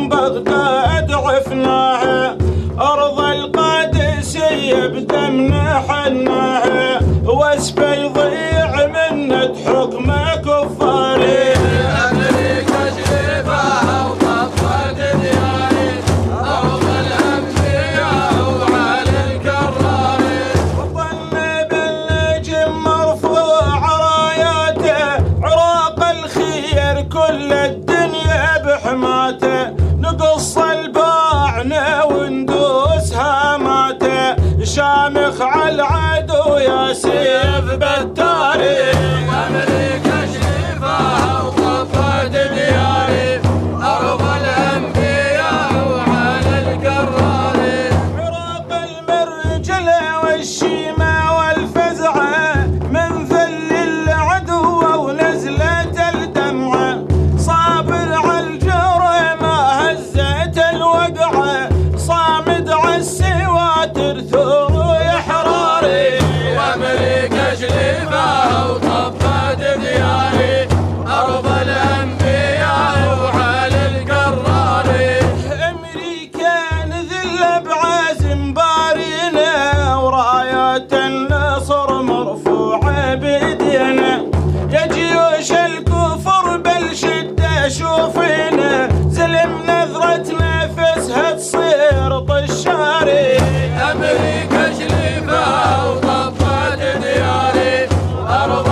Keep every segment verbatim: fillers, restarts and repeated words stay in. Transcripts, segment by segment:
من بغداد عفناها، أرض القادسية بدمنا حناها، واسفة يضيع منة حكم كفاري. أمريكا شريفها وطفت دياري، أرض الأنبياء وعلى الكراري. وظل بالنجم مرفوع راياته، عراق الخير كل الدنيا بحماته، نقص الباعنا وندوس هاماته، شامخ على العدو يا سيف بالتاريخ. أمريكا شريفها وطفت دياري، أرض الأنبياء وعلى الكراري. عراق المرجلة والشيمة والفزعة، من ذل العدو ونزلة الدمعة، صابر على الجرى ما هزت الوقعة، صامد على السواتر ثور يا حراري. وأمريكا شريفها وطفت دياري، أرض الأنبياء وعلى الكراري. أمريكا نذل بعزم بارينا، ورايات النصر مرفوعة بيدينا، يا جيوش الكفر بالشدة شوفينا، زلم نظرة نفسها تصير طشاري. أمريكا شريفها وطفت دياري، أرض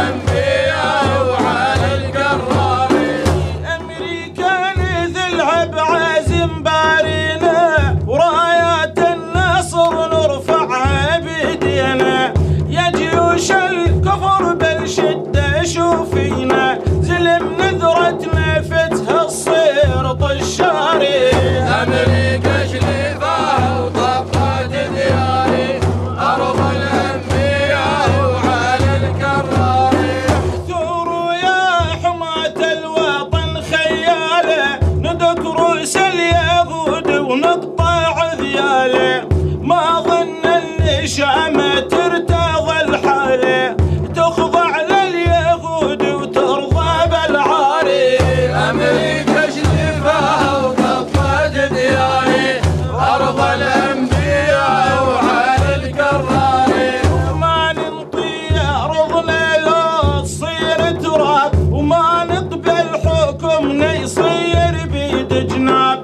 الأنبياء وعلى الكراري. أمريكا نذلها بعزم بارينا، ورايات النصر نرفعها بيدينا، يا جيوش الكفر بالشدة شوفينا، زلم نذرة نفتها تصير طشاري. أمريكا شريفها وطفت دياري، أرض الأنبياء وعلى الكراري. ثوروا يا حماة الوطن خياله، ندك رؤوس اليهود ونقطع ذياله، ما ظن النشامة ترتضى الحالة، تخضع لليهود وترضى بالعاري. أمريكا شريفها وطفت دياري، أرض الأنبياء وعلى الكراري. ما ننطي أرضنا لو تصير تراب، وما نقبل حكمنا يصير بيد جناب،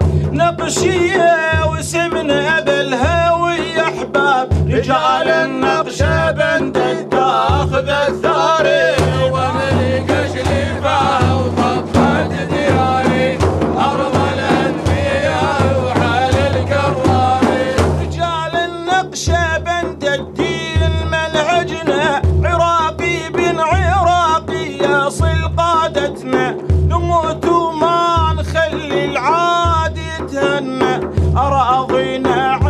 نقشية وسمنا بالهوية أحباب، رجال النقشة بند تاخذ الثاري. وأمريكا شريفها وطفت دياري، أرض الأنبياء وعلى الكراري. رجال النقشة بند الدين منهجنا، عراقي بن عراقي يصل قادتنا، نموت وما نخلي العاد يتهنى، أراضينا